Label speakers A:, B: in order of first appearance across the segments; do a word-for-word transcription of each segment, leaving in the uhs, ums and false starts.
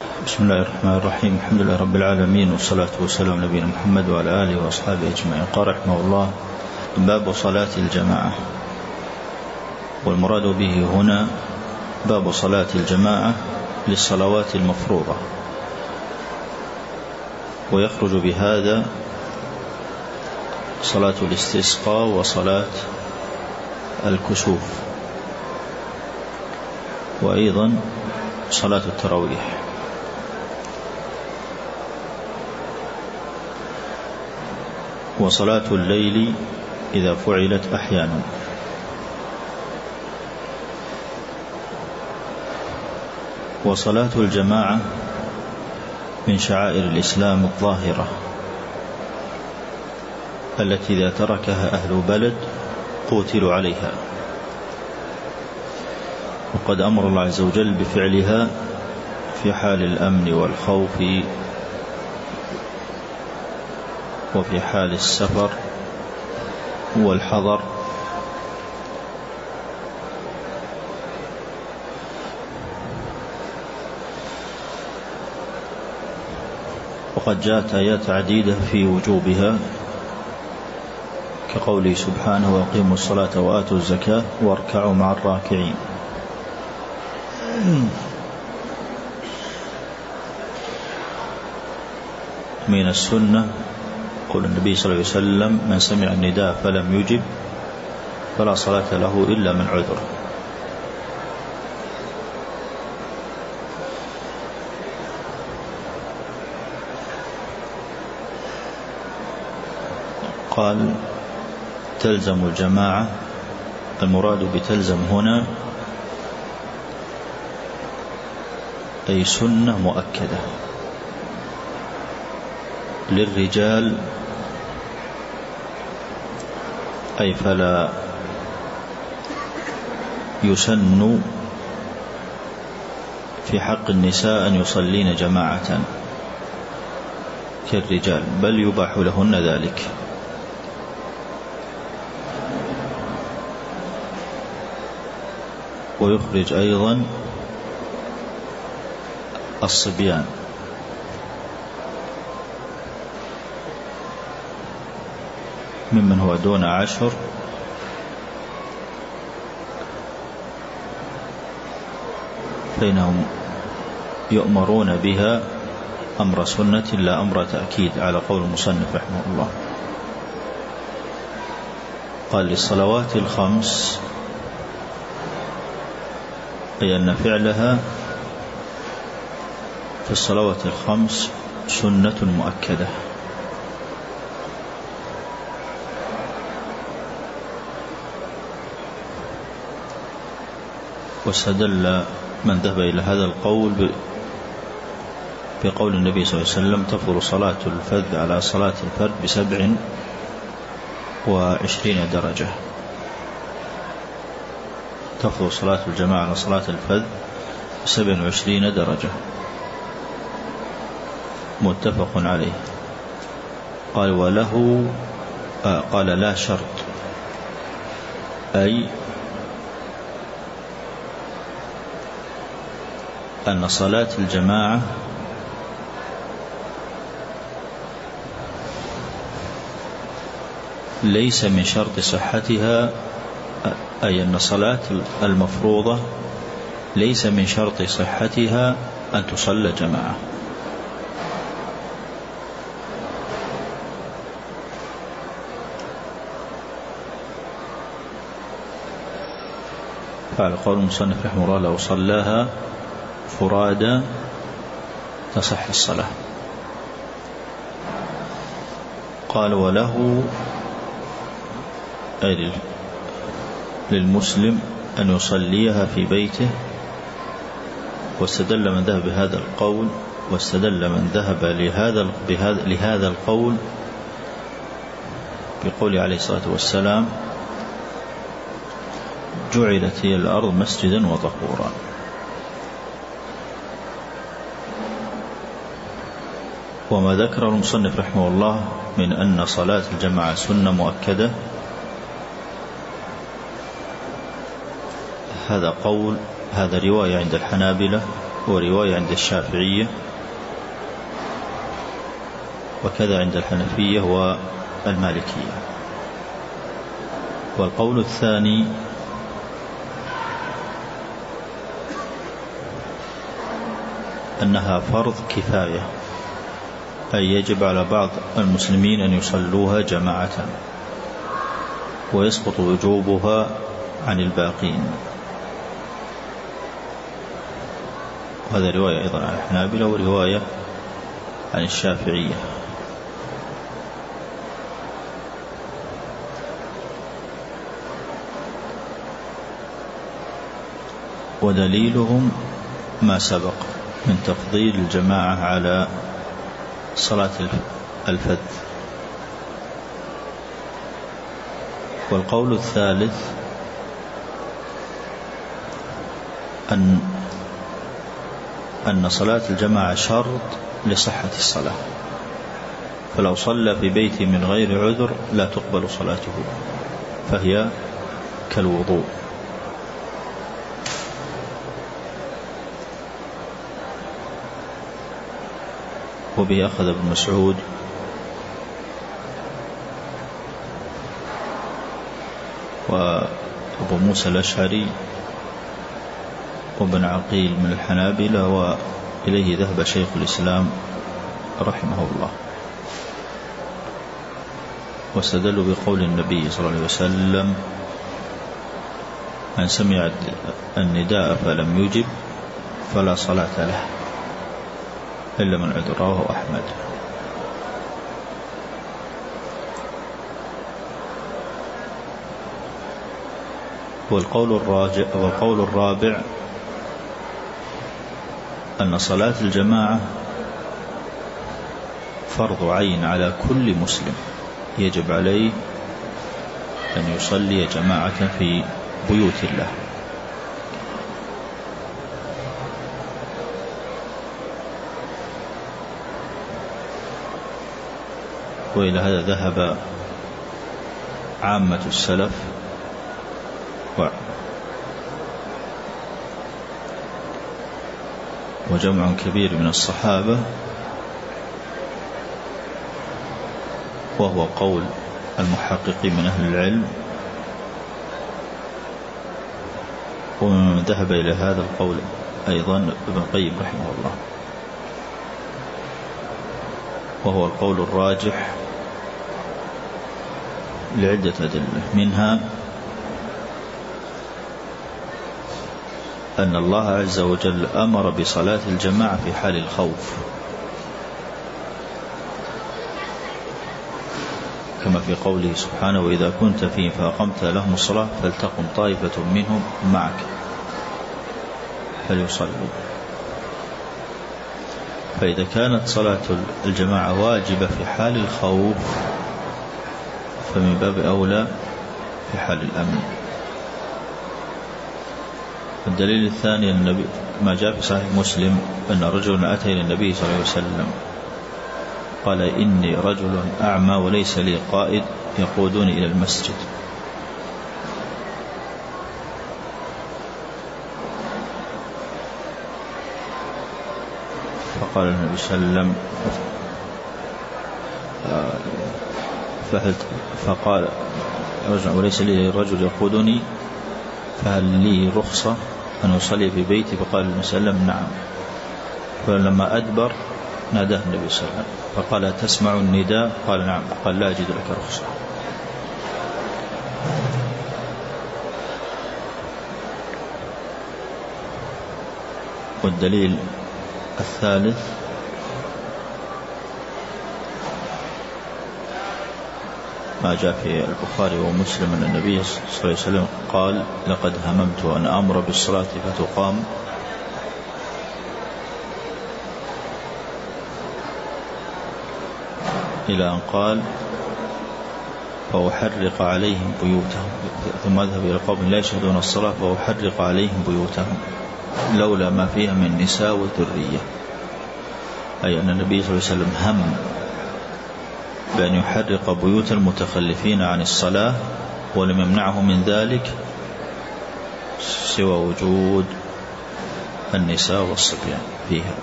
A: بسم الله الرحمن الرحيم. الحمد لله رب العالمين، والصلاة والسلام على نبينا محمد وعلى آله وأصحابه أجمعين. قال رحمه الله: باب صلاة الجماعة. والمراد به هنا باب صلاة الجماعة للصلوات المفروضة، ويخرج بهذا صلاة الاستسقاء وصلاة الكسوف، وأيضا صلاة التراويح. وصلاة الليل إذا فعلت أحيانا. وصلاة الجماعة من شعائر الإسلام الظاهرة التي إذا تركها أهل بلد قوتلوا عليها، وقد أمر الله عز وجل بفعلها في حال الأمن والخوف وفي حال السفر والحضر. وقد جاءت آيات عديدة في وجوبها، كقوله سبحانه: وأقيموا الصلاة وآتوا الزكاة واركعوا مع الراكعين. من السنة قول النبي صلى الله عليه وسلم: من سمع النداء فلم يجب فلا صلاة له إلا من عذر. قال: تلزم الجماعة. المراد بتلزم هنا أي سنة مؤكدة للرجال، أي فلا يسن في حق النساء أن يصلين جماعة كالرجال، بل يباح لهن ذلك. ويخرج أيضا الصبيان ممن هو دون عشر فإنهم يؤمرون بها أمر سنة لا أمر تأكيد، على قول المصنف رحمه الله. قال: للصلوات الخمس، أي أن فعلها في الصلوات الخمس سنة مؤكدة. واستدل من ذهب إلى هذا القول بقول النبي صلى الله عليه وسلم: تفضل صلاة الفذ على صلاة الفرد بسبع وعشرين درجة. تفضل صلاة الجماعة على صلاة الفذ بسبع وعشرين درجة، متفق عليه. قال: وله آه قال: لا شرط، أي أن صلاة الجماعة ليس من شرط صحتها، أي أن صلاة المفروضة ليس من شرط صحتها أن تصلى جماعة. فعلى قول المصنف رحمه الله: لو صلاها فرادى تصح الصلاة. قال: وله أي للمسلم أن يصليها في بيته. واستدل من ذهب بهذا القول واستدل من ذهب لهذا لهذا القول بقول عليه الصلاة والسلام: جعلت هي الأرض مسجدا وطهورا. وما ذكر المصنف رحمه الله من أن صلاة الجماعة سنة مؤكدة، هذا قول هذا رواية عند الحنابلة ورواية عند الشافعية، وكذا عند الحنفية والمالكية. والقول الثاني أنها فرض كفاية، أي يجب على بعض المسلمين أن يصلوها جماعة، ويسقط وجوبها عن الباقين. وهذا رواية أيضا عن الحنابلة ورواية عن الشافعية. ودليلهم ما سبق من تفضيل الجماعة على صلاة الفذ. والقول الثالث أن أن صلاة الجماعة شرط لصحة الصلاة، فلو صلى في بيته من غير عذر لا تقبل صلاته، فهي كالوضوء. وبه أخذ ابن مسعود وأبو موسى الأشعري وابن عقيل من الحنابلة، وإليه ذهب شيخ الإسلام رحمه الله. واستدلوا بقول النبي صلى الله عليه وسلم: من سمع النداء فلم يجب فلا صلاة له إلا من عذر، رواه أحمد. والقول الراجع والقول الرابع أن صلاة الجماعة فرض عين على كل مسلم، يجب عليه أن يصلي جماعة في بيوت الله. وإلى هذا ذهب عامة السلف وجمع كبير من الصحابة، وهو قول المحققين من أهل العلم. ومن ذهب إلى هذا القول أيضا ابن القيم رحمه الله، وهو القول الراجح لعدة أدلة، منها أن الله عز وجل أمر بصلاة الجماعة في حال الخوف، كما في قوله سبحانه: وإذا كنت فيهم فأقمت لهم الصلاة فلتقم طائفة منهم معك فليصلوا. فإذا كانت صلاة الجماعة واجبة في حال الخوف فمن باب أولى في حال الأمن. الدليل الثاني النبي ما جاء في صحيح مسلم أن رجلا أتى إلى النبي صلى الله عليه وسلم قال: إني رجل أعمى وليس لي قائد يقودني إلى المسجد، فقال النبي صلى الله عليه وسلم فقال وليس لي رجل يقودني فهل لي رخصة أن أصلي في بيتي؟ فقال النبي صلى الله عليه وسلم: نعم. فلما أدبر ناداه النبي صلى الله عليه وسلم فقال: تسمع النداء؟ قال: نعم. قال: لا أجد لك رخصة. والدليل الثالث ما جاء في البخاري ومسلم أن النبي صلى الله عليه وسلم قال: لقد هممت أن أمر بالصلاة فتقام إلى أن قال: فأحرق عليهم بيوتهم، ثم أذهب إلى قوم لا يشهدون الصلاة فأحرق عليهم بيوتهم لولا ما فيها من نساء وذرية. أي أن النبي صلى الله عليه وسلم هم بأن يحرق بيوت المتخلفين عن الصلاة، ولم يمنعه من ذلك سوى وجود النساء والصبيان فيها.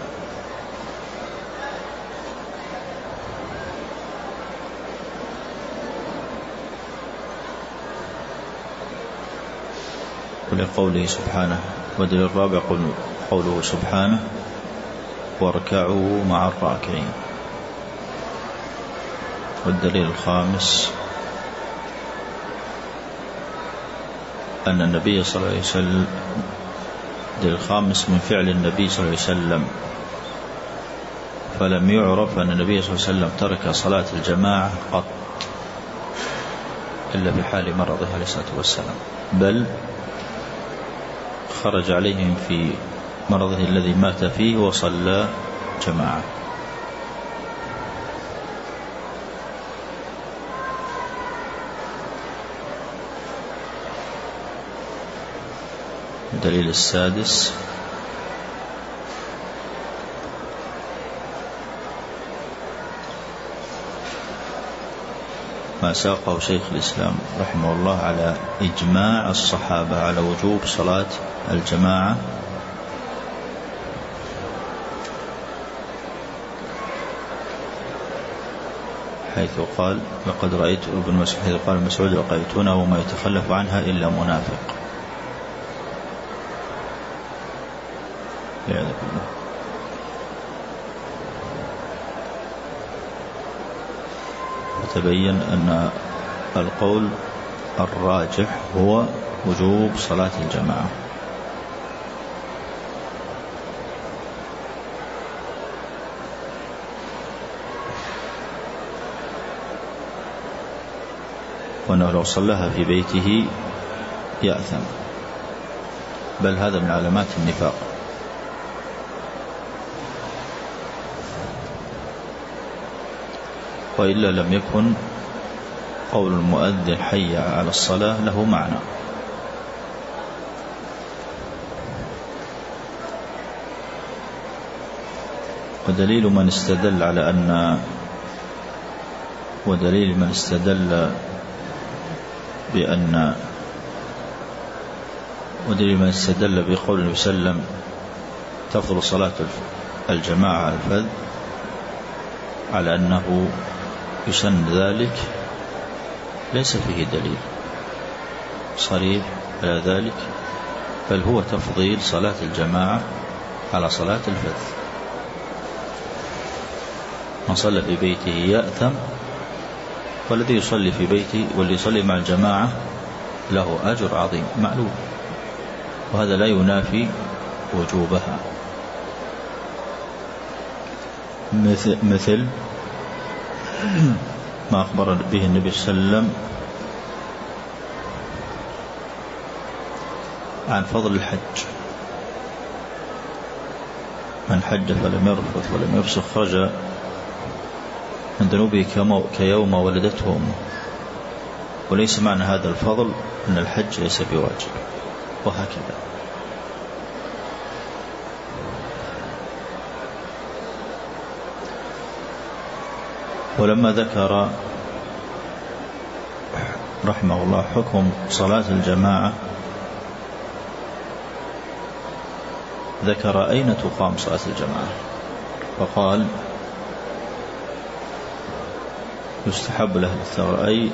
A: ولقوله سبحانه. والدليل الرابع قوله سبحانه واركعوا مع الراكعين. والدليل الخامس أن النبي صلى الله عليه وسلم الدليل الخامس من فعل النبي صلى الله عليه وسلم، فلم يعرف أن النبي صلى الله عليه وسلم ترك صلاة الجماعة قط إلا في حال مرضه عليه الصلاة والسلام، بل خرج عليهم في مرضه الذي مات فيه وصلى جماعة. الدليل السادس ما ساقه شيخ الإسلام رحمه الله على إجماع الصحابة على وجوب صلاة الجماعة، حيث قال لقد رأيت ابن مسعود حيث قال مسعود رأيتنا وما يتخلف عنها إلا منافق. يعني وتبين أن القول الراجح هو وجوب صلاة الجماعة. وأنه لو صلاها في بيته يأثم، بل هذا من علامات النفاق. وإلا لم يكن قول المؤذن حي على الصلاة له معنى. ودليل من استدل على أن ودليل من استدل بأن ودليل من استدل بقول النبي صلى الله عليه وسلم تفضل صلاة الجماعة على الفذ على أنه يسن ذلك ليس فيه دليل صريح على ذلك، بل هو تفضيل صلاة الجماعة على صلاة الفذ. من صلى في بيته يأثم، والذي يصلي في بيته والذي يصلي مع الجماعة له أجر عظيم معلوم، وهذا لا ينافي وجوبها. مثل, مثل ما أخبر به النبي صلى الله عليه وسلم عن فضل الحج: من حج فلم يرفث ولم يفسق خرج من ذنوبه كيوم ولدته أمه. وليس معنى هذا الفضل أن الحج ليس بواجب، وهكذا. ولما ذكر رحمه الله حكم صلاة الجماعة ذكر أين تقام صلاة الجماعة، فقال يستحب له الثغر، أي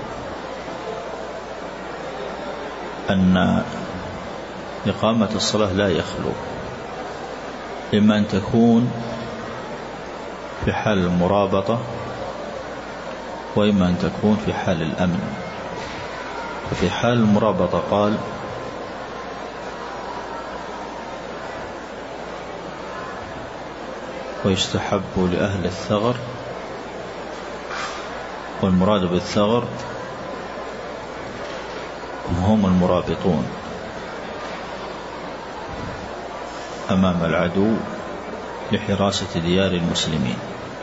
A: أن إقامة الصلاة لا يخلو، إما أن تكون في حال المرابطة وإما أن تكون في حال الأمن. ففي حال المرابطة قال ويستحب لأهل الثغر، والمراد بالثغر هم المرابطون أمام العدو لحراسة ديار المسلمين.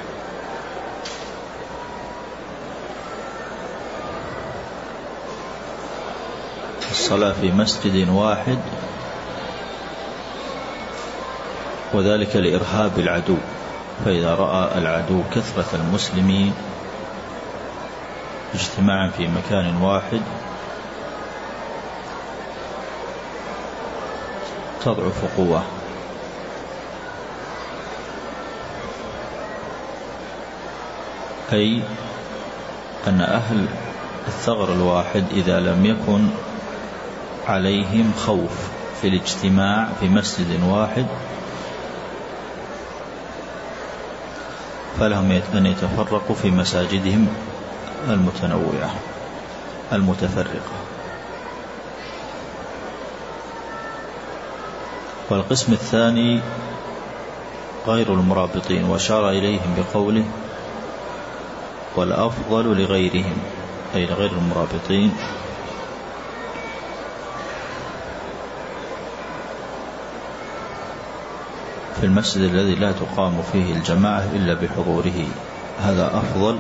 A: الصلاة في مسجد واحد، وذلك لإرهاب العدو، فإذا رأى العدو كثرة المسلمين اجتماعا في مكان واحد تضعف قوة أي أن أهل الثغر الواحد إذا لم يكن عليهم خوف في الاجتماع في مسجد واحد فلهم أن يتفرقوا في مساجدهم المتنوعة المتفرقة. والقسم الثاني غير المرابطين، وأشار إليهم بقوله والأفضل لغيرهم، أي لغير المرابطين، في المسجد الذي لا تقام فيه الجماعة إلا بحضوره. هذا أفضل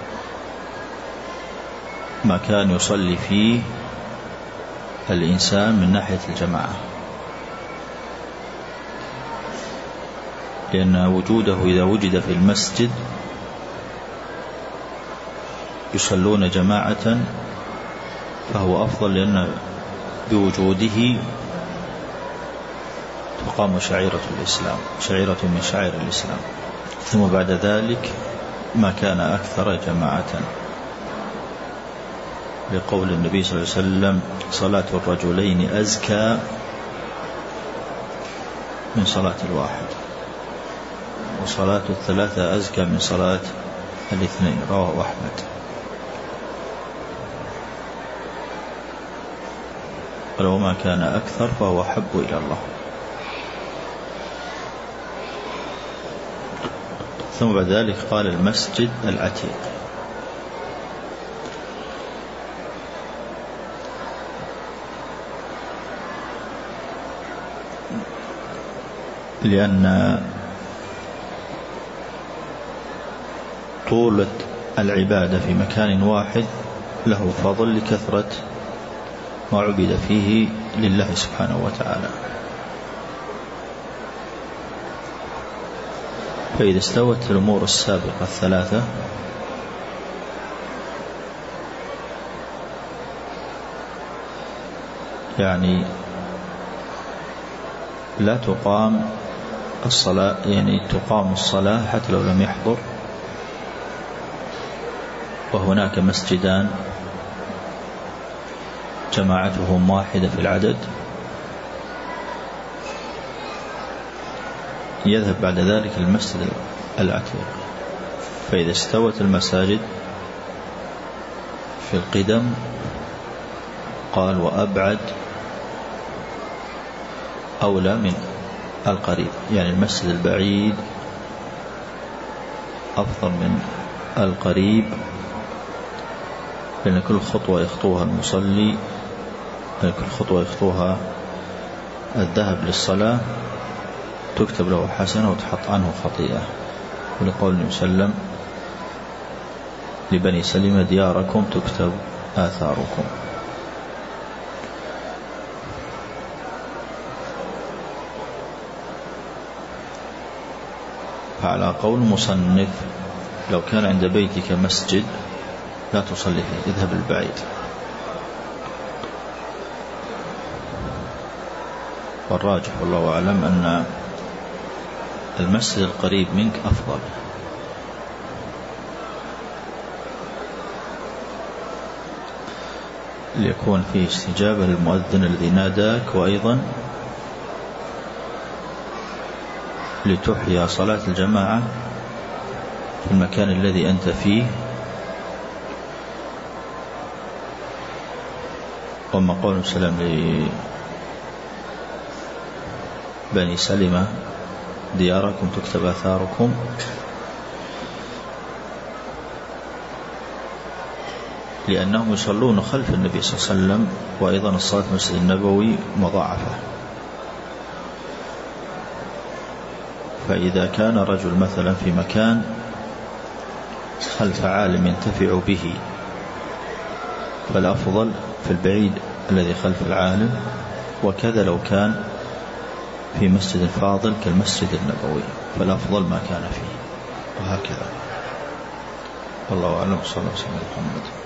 A: ما كان يصلي فيه الإنسان من ناحية الجماعة، لأن وجوده إذا وجد في المسجد يصلون جماعة فهو أفضل، لأن بوجوده تقام شعيرة الإسلام، شعيرة من شعائر الإسلام. ثم بعد ذلك ما كان أكثر جماعة، لقول النبي صلى الله عليه وسلم صلاة الرجلين أزكى من صلاة الواحد، وصلاة الثلاثة أزكى من صلاة الاثنين، رواه أحمد. ولو ما كان أكثر فهو أحب إلى الله. ثم بعد ذلك قال المسجد العتيق، لأن طولة العبادة في مكان واحد له فضل لكثرة ما عبد فيه لله سبحانه وتعالى. فإذا استوت الأمور السابقة الثلاثة يعني لا تقام الصلاة، يعني تقام الصلاة حتى لو لم يحضر، وهناك مسجدان جماعتهم واحدة في العدد، يذهب بعد ذلك المسجد العتيق. فإذا استوت المساجد في القدم قال وأبعد أولى من القريب، يعني المسجد البعيد أفضل من القريب، لأن كل خطوة يخطوها المصلي، كل خطوة يخطوها الذهب للصلاة تكتب له حسنة وتحط عنه خطيئة. ولقول النبي صلى الله عليه وسلم لبني سلمة دياركم تكتب آثاركم. فعلى قول مصنف لو كان عند بيتك مسجد لا تصلي فيه، اذهب البعيد. والراجح والله أعلم أن المسجد القريب منك أفضل، ليكون فيه استجابة للمؤذن الذي ناداك، وأيضا لتحيا صلاة الجماعة في المكان الذي أنت فيه. وما قول السلام لبني سلمة دياركم تكتب آثاركم، لأنهم يصلون خلف النبي صلى الله عليه وسلم، وأيضا الصلاة في المسجد النبوي مضاعفة. فإذا كان رجل مثلا في مكان خلف عالم ينتفع به فالأفضل في البعيد الذي خلف العالم، وكذا لو كان في مسجد فاضل كالمسجد النبوي فالأفضل ما كان فيه، وهكذا. والله أعلم. صلى الله عليه وسلم.